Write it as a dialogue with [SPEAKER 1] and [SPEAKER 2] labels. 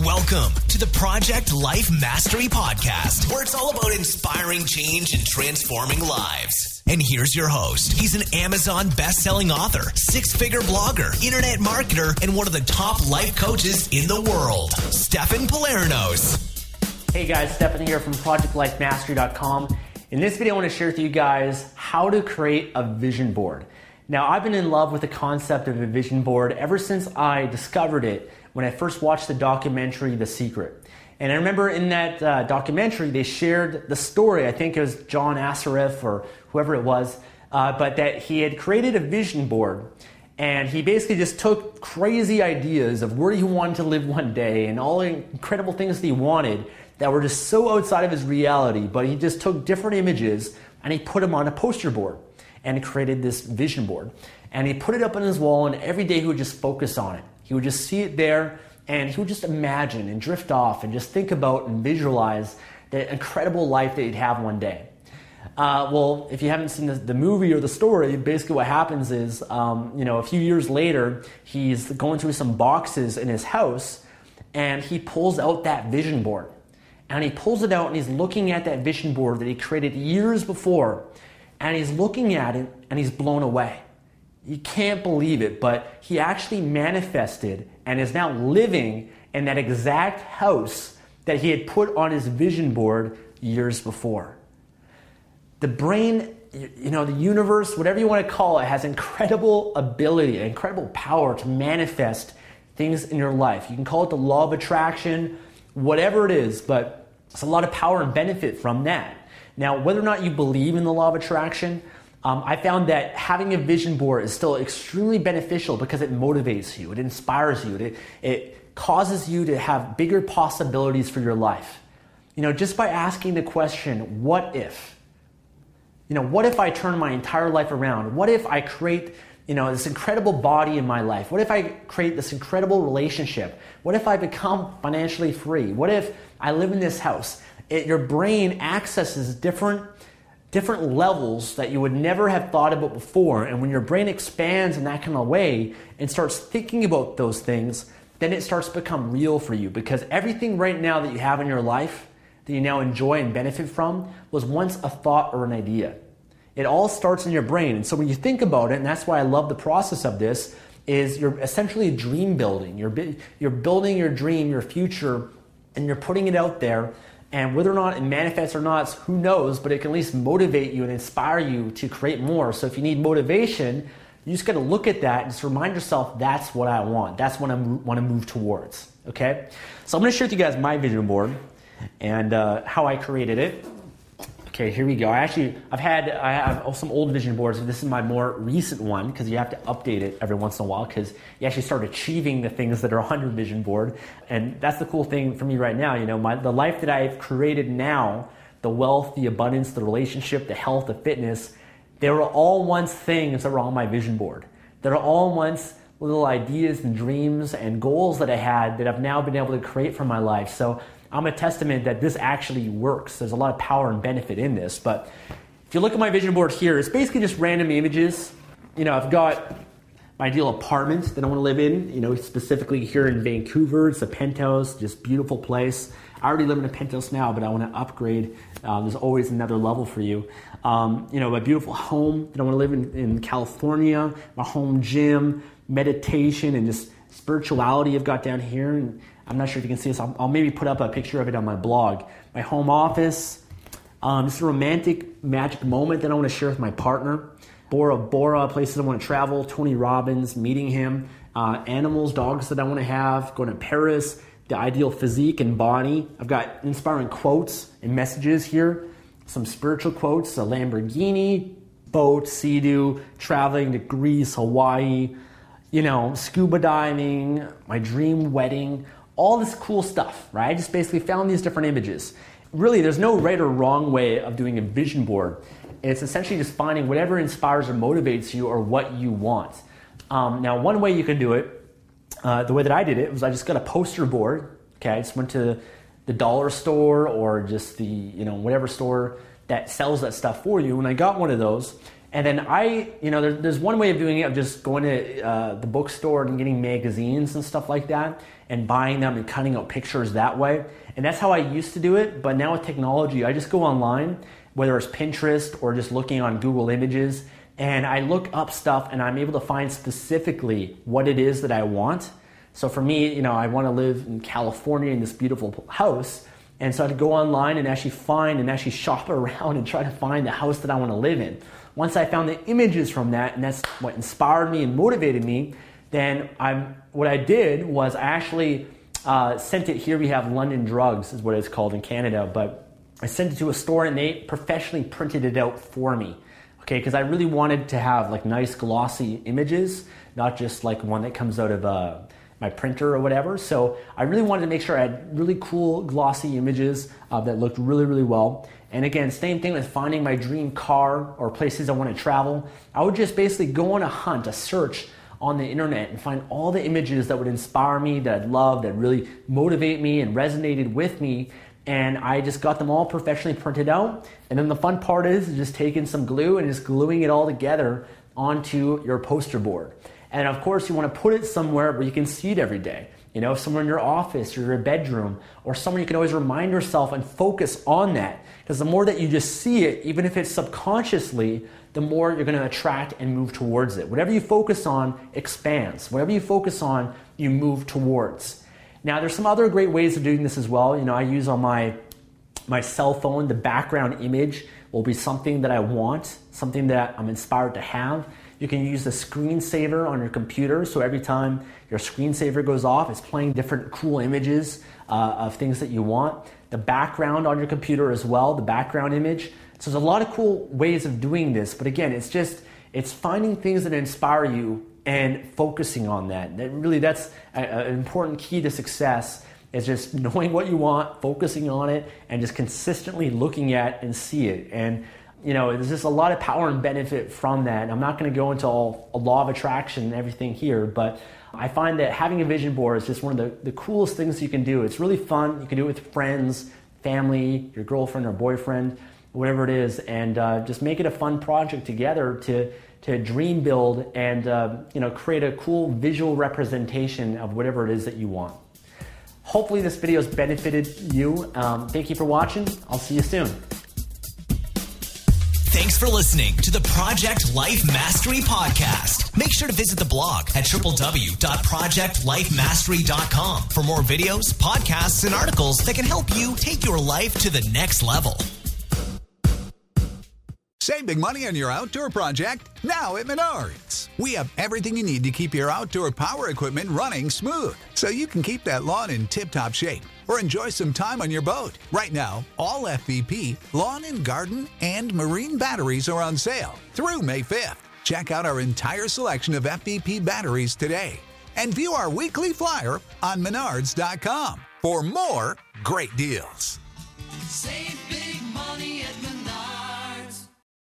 [SPEAKER 1] Welcome to the Project Life Mastery Podcast, where it's all about inspiring change and transforming lives. And here's your host. He's an Amazon best-selling author, six-figure blogger, internet marketer, and one of the top life coaches in the world, Stefan Palernos.
[SPEAKER 2] Hey guys, Stefan here from ProjectLifeMastery.com. In this video, I want to share with you guys how to create a vision board. Now, I've been in love with the concept of a vision board ever since I discovered it when I first watched the documentary, The Secret. And I remember in that documentary, they shared the story, I think it was John Assaraf or whoever it was, but that he had created a vision board. And he basically just took crazy ideas of where he wanted to live one day and all the incredible things that he wanted that were just so outside of his reality. But he just took different images and he put them on a poster board and created this vision board. And he put it up on his wall, and every day he would just focus on it. He would just see it there, and he would just imagine and drift off and just think about and visualize the incredible life that he'd have one day. Well, if you haven't seen the movie or the story, basically what happens is, a few years later, he's going through some boxes in his house, and he pulls out that vision board. And he pulls it out, and he's looking at that vision board that he created years before, and he's looking at it, and he's blown away. You can't believe it, but he actually manifested and is now living in that exact house that he had put on his vision board years before. The brain, the universe, whatever you want to call it, has incredible ability, incredible power to manifest things in your life. You can call it the law of attraction, whatever it is, but it's a lot of power and benefit from that. Now, whether or not you believe in the law of attraction, I found that having a vision board is still extremely beneficial because it motivates you, it inspires you, it causes you to have bigger possibilities for your life. Just by asking the question, what if? What if I turn my entire life around? What if I create, this incredible body in my life? What if I create this incredible relationship? What if I become financially free? What if I live in this house? Your brain accesses different levels that you would never have thought about before. And when your brain expands in that kind of way and starts thinking about those things, then it starts to become real for you, because everything right now that you have in your life that you now enjoy and benefit from was once a thought or an idea. It all starts in your brain. And so when you think about it, and that's why I love the process of this, is you're essentially dream building. You're building your dream, your future, and you're putting it out there. And whether or not it manifests or not, who knows, but it can at least motivate you and inspire you to create more. So if you need motivation, you just got to look at that and just remind yourself, that's what I want. That's what I want to move towards, okay? So I'm going to share with you guys my vision board and how I created it. Okay, here we go. I have some old vision boards, and this is my more recent one because you have to update it every once in a while because you actually start achieving the things that are on your vision board. And that's the cool thing for me right now. The life that I've created now, the wealth, the abundance, the relationship, the health, the fitness, they were all once things that were on my vision board. They're all once little ideas and dreams and goals that I had that I've now been able to create for my life. So I'm a testament that this actually works. There's a lot of power and benefit in this. But if you look at my vision board here, it's basically just random images. I've got my ideal apartment that I want to live in, specifically here in Vancouver. It's a penthouse, just beautiful place. I already live in a penthouse now, but I want to upgrade. There's always another level for you. My beautiful home that I want to live in California, my home gym, meditation, and just spirituality I've got down here. And I'm not sure if you can see this. I'll maybe put up a picture of it on my blog. My home office, just a romantic, magic moment that I want to share with my partner. Bora Bora, places I want to travel. Tony Robbins, meeting him. Animals, dogs that I want to have. Going to Paris. The ideal physique and body. I've got inspiring quotes and messages here. Some spiritual quotes. A Lamborghini, boat, Sea-Doo, traveling to Greece, Hawaii. Scuba diving, my dream wedding. All this cool stuff, right? I just basically found these different images. Really, there's no right or wrong way of doing a vision board. It's essentially just finding whatever inspires or motivates you or what you want. Now, one way you can do it, the way that I did it was I just got a poster board. Okay, I just went to the dollar store or just the, whatever store that sells that stuff for you. And I got one of those And then there's one way of doing it of just going to the bookstore and getting magazines and stuff like that and buying them and cutting out pictures that way. And that's how I used to do it. But now with technology, I just go online, whether it's Pinterest or just looking on Google Images, and I look up stuff and I'm able to find specifically what it is that I want. So for me, I want to live in California in this beautiful house. And so I had to go online and actually find and actually shop around and try to find the house that I want to live in. Once I found the images from that, and that's what inspired me and motivated me, then what I did was I actually sent it. Here we have London Drugs is what it's called in Canada, but I sent it to a store and they professionally printed it out for me. Okay, because I really wanted to have like nice glossy images, not just like one that comes out of my printer or whatever. So I really wanted to make sure I had really cool glossy images that looked really, really well. And again, same thing with finding my dream car or places I want to travel. I would just basically go on a hunt, a search on the internet and find all the images that would inspire me, that I'd love, that really motivate me and resonated with me. And I just got them all professionally printed out. And then the fun part is just taking some glue and just gluing it all together onto your poster board. And of course, you want to put it somewhere where you can see it every day. Somewhere in your office or your bedroom, or somewhere you can always remind yourself and focus on that. Because the more that you just see it, even if it's subconsciously, the more you're going to attract and move towards it. Whatever you focus on expands. Whatever you focus on, you move towards. Now, there's some other great ways of doing this as well. I use on my cell phone, the background image will be something that I want, something that I'm inspired to have. You can use the screensaver on your computer, so every time your screensaver goes off, it's playing different cool images of things that you want. The background on your computer as well, the background image. So there's a lot of cool ways of doing this, but again, it's finding things that inspire you and focusing on that. That's an important key to success, is just knowing what you want, focusing on it, and just consistently looking at and see it. And there's just a lot of power and benefit from that. I'm not going to go into a law of attraction and everything here, but I find that having a vision board is just one of the coolest things you can do. It's really fun. You can do it with friends, family, your girlfriend or boyfriend, whatever it is, and just make it a fun project together to dream build and create a cool visual representation of whatever it is that you want. Hopefully this video has benefited you. Thank you for watching. I'll see you soon.
[SPEAKER 1] Thanks for listening to the Project Life Mastery Podcast. Make sure to visit the blog at www.projectlifemastery.com for more videos, podcasts, and articles that can help you take your life to the next level.
[SPEAKER 3] Save big money on your outdoor project now at Menards. We have everything you need to keep your outdoor power equipment running smooth, so you can keep that lawn in tip-top shape or enjoy some time on your boat. Right now, all FVP, lawn and garden, and marine batteries are on sale through May 5th. Check out our entire selection of FVP batteries today and view our weekly flyer on Menards.com for more great deals.
[SPEAKER 4] Save big.